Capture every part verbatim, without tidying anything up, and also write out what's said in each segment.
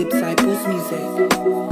Disciples Music.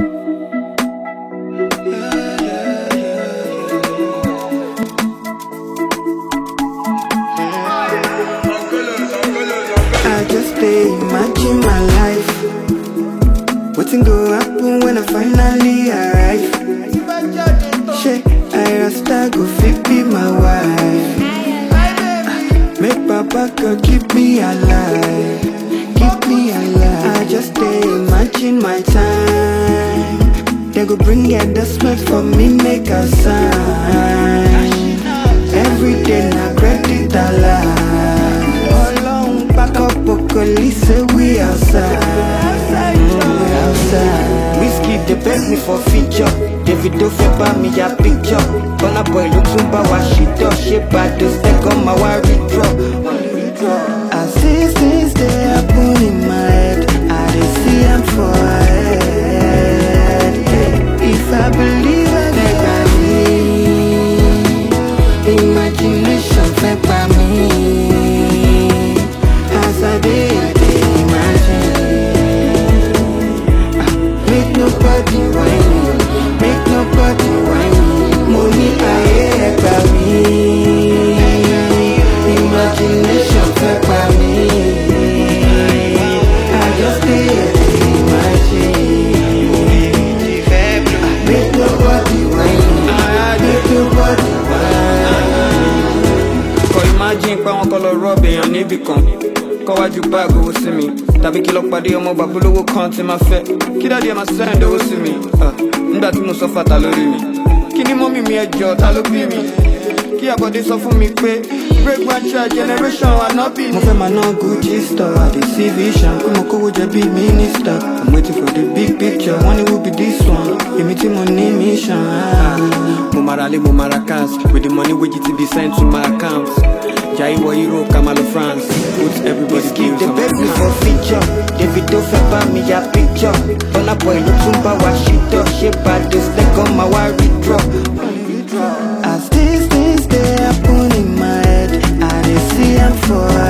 I just stay imagine my life. What's go happen when I finally arrive? Shit, I rasta go fit be my wife. Make Papa God keep me alive, keep me alive. I just stay imagine my time. They go bring endorsement for me, make a sign. Every day na credit alive. Alone back up, police say we outside. Mm, we outside. Whiskey they beg me for feature. Davido fẹ́ bá mi ya picture. Burna Boy ló tún bá wa ṣìtọ́. Ṣé bàdó second ma wá withdraw? I see things they happen in my head. I dey see am for head. If I believe I dey believe. Imagination fẹ́ pa mí. As I dey, I dey imagine. Make nobody whine me. Make nobody whine me. Money ayé ẹgbà mí. Imagination fẹ́ pa mí. I just dey imagine. Make nobody whine me. Make nobody whine. Kọ imagine pé wọn kọ lọ rọ́ọ̀bù èèyàn níbì kan. Kọ́wájú báàgì owó sí mi. Tàbí kí lọ pàdé ọmọ bàbá olówó kan tí máa fẹ́. Kí dáadé ẹ máa send owó sí mi. Nígbà tí mo sọ fàtà lórí mi. Kí ni mọ́mì mi ẹjọ́ ta ló bí mi? Kí àbọ̀dé sọ fún mi pé break my child generation ànábì ni. Mo fẹ́ máa ná Gucci store, I dey see vision. Kó mo kówó jẹ bí minister. I'm waiting for the big picture. Wọ́n ní who be this one? Èmi tí mo ní mission. Ah. Mo mara lé mo mara cans. With the money wey G T be sent to my account. Jai wọ Europe, Kamalo France. Put everybody Whiskey skills they on my beg me account. for feature. Davido fẹ́ bá mi ya picture. Burna Boy ló tún bá wa ṣìtọ́. Ṣé bàdó second ma wá withdraw? As these things they happen in my head, I dey see am for